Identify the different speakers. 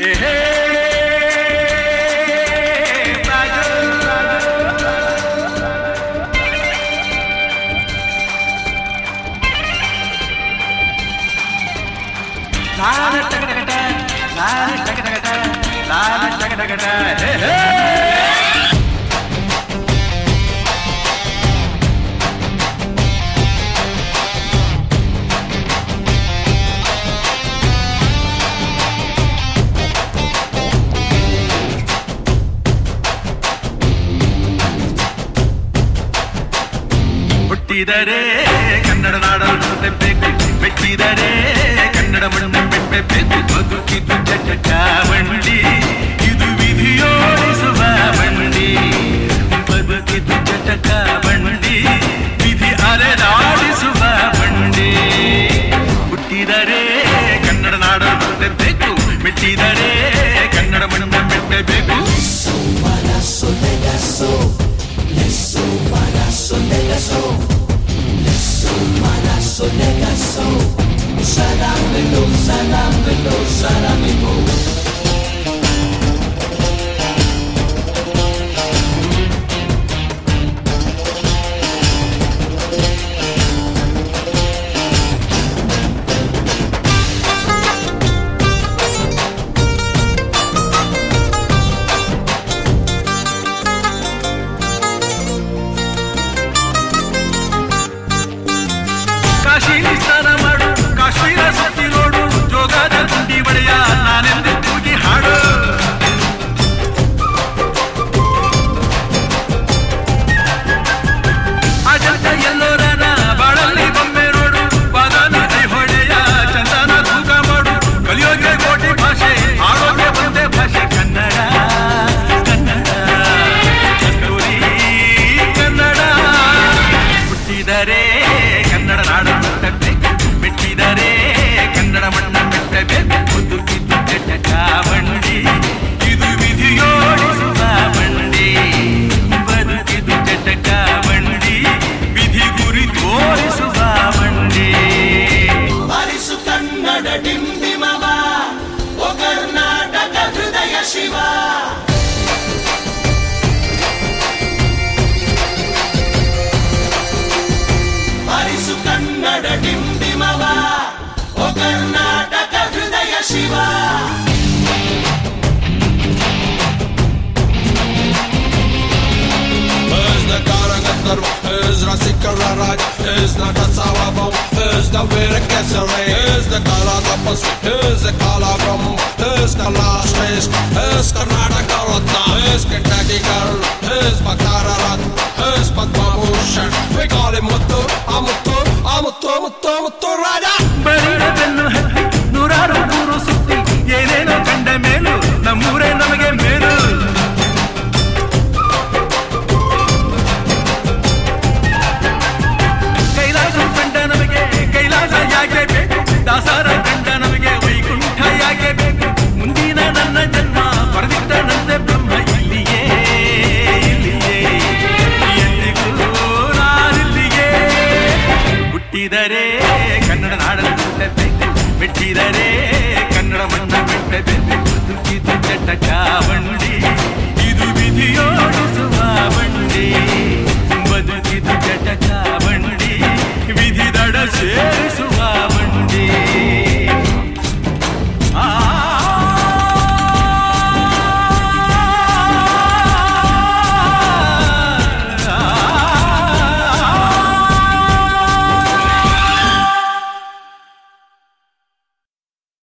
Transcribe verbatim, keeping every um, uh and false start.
Speaker 1: ಹುಟ್ಟಿದರೆ ಕನ್ನಡ ನಾಡಲು ಬೇಕು, ಮೆಟ್ಟಿದರೆ ಕನ್ನಡ ಮಣ್ಣು ಬೆಟ್ಟಬೇಕು. ಬದುಕಿದು ಜಟಕ ಬಂಡಿ, ಇದು ವಿಧಿಯೋಡಿಸುವ ಬಂಡಿ. ಬದುಕಿದು ಜಟಕ ಬಂಡಿ, ವಿಧಿ ಅಲೆದಾಡಿಸುವ ಬಂಡಿ. ಹುಟ್ಟಿದರೆ ಕನ್ನಡ ನಾಡಲು ಬೇಕು, ಮೆಟ್ಟಿದರೆ ಕನ್ನಡ ಮಣ್ಣು ಬೆಟ್ಟಬೇಕು.
Speaker 2: Salamelo, salamelo, salamelo.
Speaker 1: ಕಾಶಿಲಿ ಸ್ನಾನ ಮಾಡು, ಕಾಶ್ಮೀರ ಸುತ್ತಿ ನೋಡು, ಜೋಗದ ಗುಂಡಿ ಬಳೆಯ ನಾನೆಂದು ಕೂಗಿ ಹಾಡು. ಅಜಂತ ಎಲ್ಲೋರನ ಬಾಳಲ್ಲಿ ಬೊಮ್ಮೆ ನೋಡು, ಬಾದಾನ ಐಹೊಳೆಯ ಚಂದನ ತೂಕ ಮಾಡು. ಕಲಿಯೋಕೆ ಕೋಟಿ ಭಾಷೆ, ಆಡೋಕೆ ಒಂದೇ ಭಾಷೆ ಕನ್ನಡ. ಕನ್ನಡ ಕನ್ನೂರಿ ಕನ್ನಡ. ಹುಟ್ಟಿದರೆ ಕನ್ನಡ ನಾಡನ್ನು ಮೆಟ್ಟಬೇಕು, ಮೆಟ್ಟಿದರೆ ಕನ್ನಡ ಮಣ್ಣು ಮೆಟ್ಟಬೇಕು. ಬದುಕಿದು ಜಟಕ ಬಂಡಿ, ಇದು ವಿಧಿಯೋಡಿಸುವ ಬಂಡಿ. ಬದುಕಿದು ಜಟಕ ಬಂಡಿ, ವಿಧಿ ಗುರಿ ತೋರಿಸುವ ಬಂಡಿ.
Speaker 2: ಬಾರಿಸು ಕನ್ನಡ ಡಿಂಡಿಮವ, ಓ ಕರ್ನಾಟಕ ಹೃದಯ ಶಿವ. ಬಾರಿಸು ಕನ್ನಡ ಡಿಂಡಿಮವ, ಓ ಕರ್ನಾಟಕ ಹೃದಯ Shiva.
Speaker 3: Özne Karagötler, Özne Sikararaj, Özne Katsavavam, Özne Virkesare, Özne Kaladappas, Özne Kalabram, Özne Kalashresh, Özne Karnataka Ratna, Özne Kentucky Girl, Özne Bakararat, Özne Padma Bhushan. We call him Muthu, Amuthu.